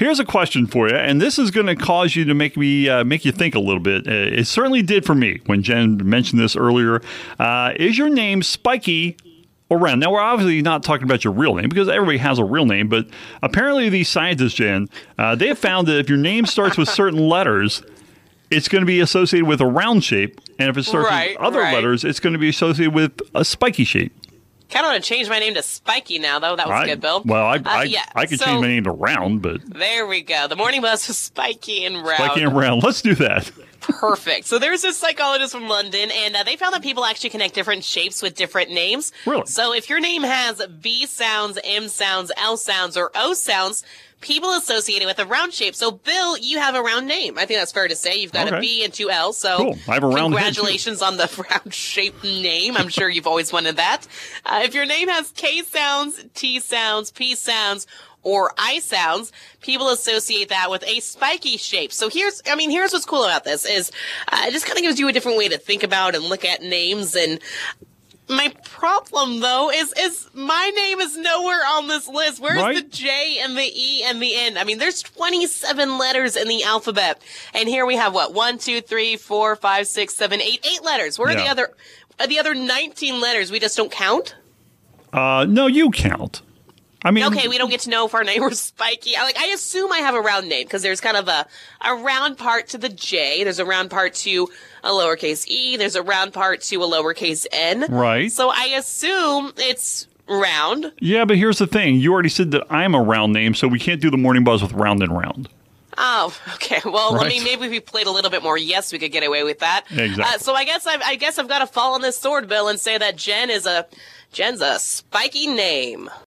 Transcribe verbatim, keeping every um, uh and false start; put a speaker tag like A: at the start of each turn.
A: Here's a question for you, and this is going to cause you to make me uh, make you think a little bit. Uh, it certainly did for me when Jen mentioned this earlier. Uh, is your name Spiky or Round? Now, we're obviously not talking about your real name because everybody has a real name, but apparently these scientists, Jen, uh, they have found that if your name starts with certain letters, it's going to be associated with a round shape, and if it starts
B: right,
A: with other
B: right.
A: letters, it's going to be associated with a spiky shape.
B: Kind of want to change my name to Spiky now, though. That was
A: I,
B: good, Bill.
A: Well, I
B: uh,
A: I,
B: yeah,
A: I could
B: so,
A: change my name to Round, but...
B: There we go. The morning buzz was Spiky and Round.
A: Spiky and Round. Let's do that.
B: Perfect. So there's this psychologist from London, and uh, they found that people actually connect different shapes with different names.
A: Really?
B: So if your name has V sounds, M sounds, L sounds, or O sounds, people associate it with a round shape. So, Bill, you have a round name. I think that's fair to say. You've got
A: okay.
B: a B and two L's. So,
A: cool. I have a round
B: congratulations on the round-shaped name. I'm sure you've always wanted that. Uh, if your name has K sounds, T sounds, P sounds, or I sounds, people associate that with a spiky shape. So here's, I mean, here's what's cool about this is uh, it just kind of gives you a different way to think about and look at names. And my problem, though, is is my name is nowhere on this list. Where's
A: right?
B: the J and the E and the N? I mean, there's twenty-seven letters in the alphabet. And here we have, what, one, two, three, four, five, six, seven, eight, eight letters. Where are
A: yeah.
B: the other, are the other nineteen letters? We just don't count?
A: Uh, no, you count. I mean,
B: okay, we don't get to know if our name was Spiky. I, like, I assume I have a round name because there's kind of a, a round part to the J. There's a round part to a lowercase e. There's a round part to a lowercase n.
A: Right.
B: So I assume it's round.
A: Yeah, but here's the thing. You already said that I'm a round name, so we can't do the morning buzz with round and round.
B: Oh, okay. Well,
A: right.
B: I mean, maybe if we played a little bit more, yes, we could get away with that.
A: Exactly.
B: Uh, so I guess I've, I guess I've got to fall on this sword, Bill, and say that Jen is a Jen's a spiky name.